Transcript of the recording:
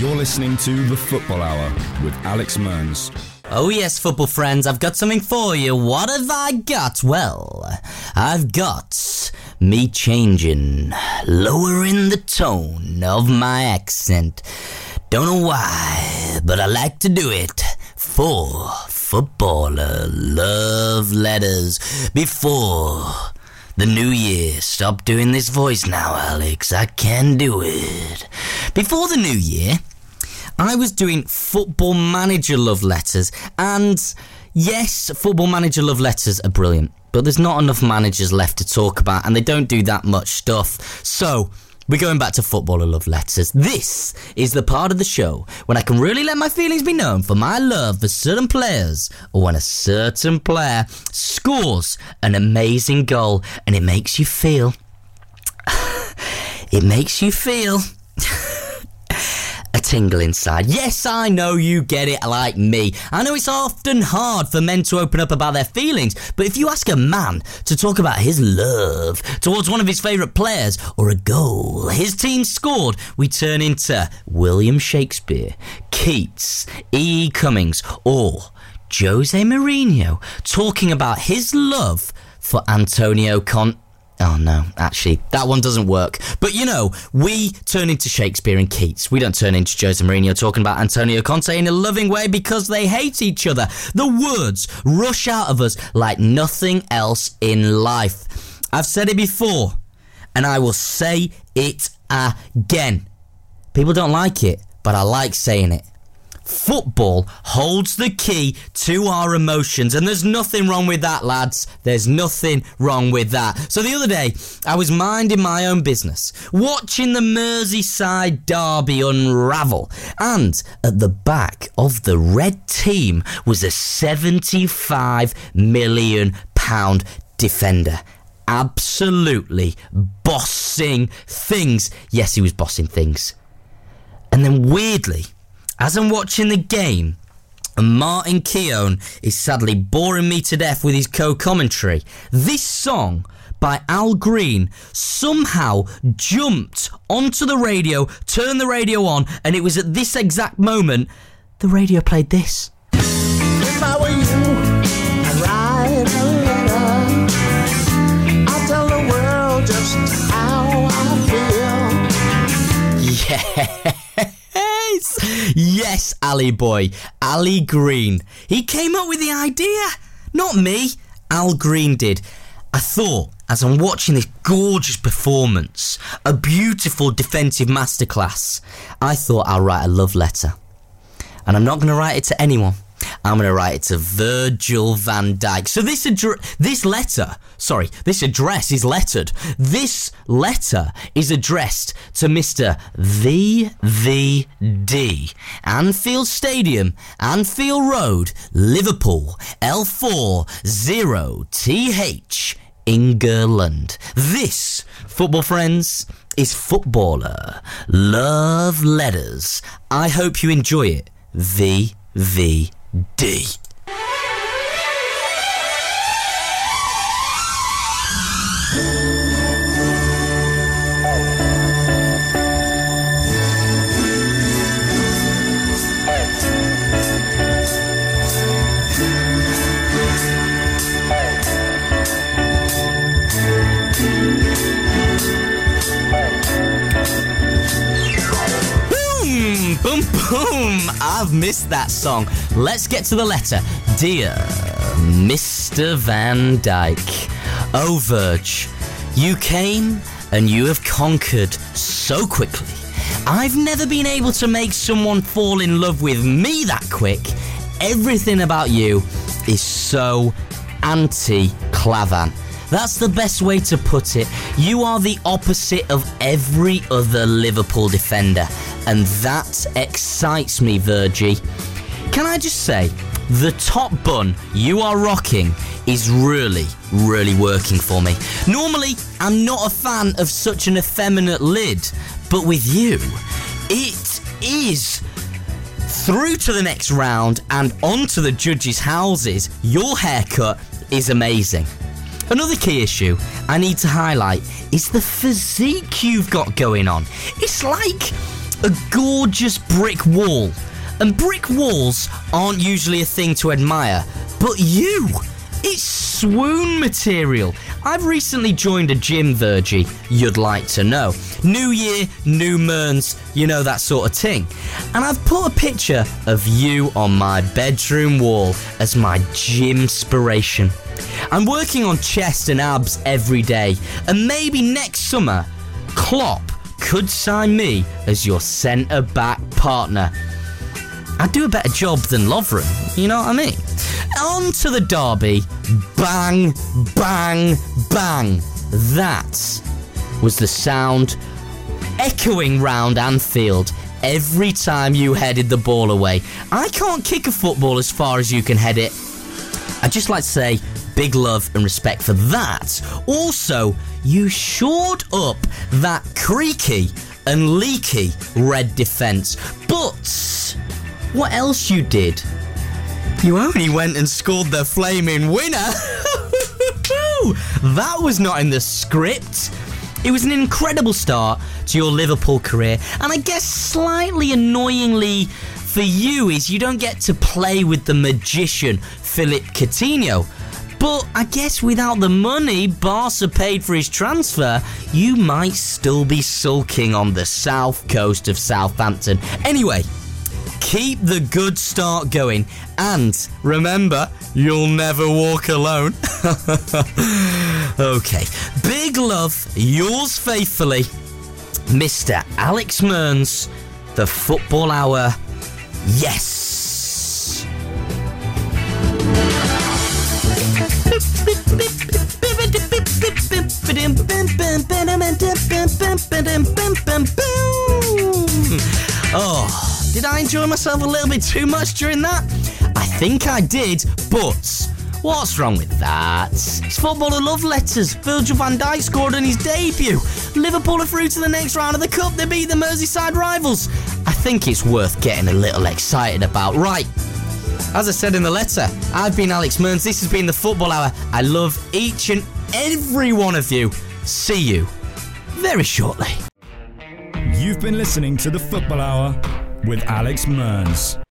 You're listening to The Football Hour with Alex Mearns. Oh yes, football friends, I've got something for you. What have I got? Well, I've got me changing, lowering the tone of my accent. Don't know why, but I like to do it for footballer love letters before the new year. Stop doing this voice now, Alex. I can do it. Before the new year, I was doing Football Manager love letters, and yes, Football Manager love letters are brilliant, but there's not enough managers left to talk about, and they don't do that much stuff. So we're going back to footballer love letters. This is the part of the show when I can really let my feelings be known for my love for certain players, or when a certain player scores an amazing goal and it makes you feel a tingle inside. Yes, I know you get it like me. I know it's often hard for men to open up about their feelings, but if you ask a man to talk about his love towards one of his favourite players or a goal his team scored, we turn into William Shakespeare, Keats, E. Cummings, or Jose Mourinho talking about his love for Antonio Conte. Oh no, actually, that one doesn't work. But you know, we turn into Shakespeare and Keats. We don't turn into Jose Mourinho talking about Antonio Conte in a loving way because they hate each other. The words rush out of us like nothing else in life. I've said it before, and I will say it again. People don't like it, but I like saying it. Football holds the key to our emotions, and there's nothing wrong with that, lads. There's nothing wrong with that. So the other day, I was minding my own business, watching the Merseyside derby unravel, and at the back of the red team was a £75 million defender. Absolutely bossing things. Yes, he was bossing things. And then weirdly, as I'm watching the game, and Martin Keown is sadly boring me to death with his co-commentary, this song by Al Green somehow jumped onto the radio, turned the radio on, and it was at this exact moment the radio played this. If I were you, I'd write a letter. I'll tell the world just how I feel. Yeah. Yes, Ali boy, Ali Green. He came up with the idea. Not me, Al Green did. I thought, as I'm watching this gorgeous performance, a beautiful defensive masterclass, I thought I'll write a love letter. And I'm not going to write it to anyone. I'm going to write it to Virgil van Dijk. So this address is lettered. This letter is addressed to Mr. VVD. Anfield Stadium, Anfield Road, Liverpool, L40TH, England. This, football friends, is Footballer Love Letters. I hope you enjoy it. VVD. Boom, boom, I've missed that song. Let's get to the letter. Dear Mr. Van Dijk, oh Virg, you came and you have conquered so quickly. I've never been able to make someone fall in love with me that quick. Everything about you is so anti-Clavan. That's the best way to put it. You are the opposite of every other Liverpool defender, and that excites me, Virgie. Can I just say, the top bun you are rocking is really, really working for me. Normally, I'm not a fan of such an effeminate lid, but with you, it is. Through to the next round and onto the judges' houses, your haircut is amazing. Another key issue I need to highlight is the physique you've got going on. It's like a gorgeous brick wall. And brick walls aren't usually a thing to admire, but it's swoon material. I've recently joined a gym, Virgie, you'd like to know. New year, new Mearns, you know, that sort of thing. And I've put a picture of you on my bedroom wall as my gym-spiration. I'm working on chest and abs every day, and maybe next summer, Klopp could sign me as your centre-back partner. I'd do a better job than Lovren, you know what I mean? On to the derby. Bang, bang, bang. That was the sound echoing round Anfield every time you headed the ball away. I can't kick a football as far as you can head it. I'd just like to say big love and respect for that. Also, you shored up that creaky and leaky red defence. But what else you did? You only went and scored the flaming winner. That was not in the script. It was an incredible start to your Liverpool career, and I guess slightly annoyingly for you is you don't get to play with the magician Philippe Coutinho. But I guess without the money Barca paid for his transfer, you might still be sulking on the south coast of Southampton. Anyway, keep the good start going, and remember, you'll never walk alone. Okay, big love, yours faithfully, Mr. Alex Mearns, the Football Hour. Yes. Oh, did I enjoy myself a little bit too much during that? I think I did, but what's wrong with that? It's football of love letters. Virgil van Dijk scored on his debut. Liverpool are through to the next round of the Cup. They beat the Merseyside rivals. I think it's worth getting a little excited about. Right, as I said in the letter, I've been Alex Mearns. This has been the Football Hour. I love each and every one of you. See you very shortly. You've been listening to the Football Hour with Alex Mearns.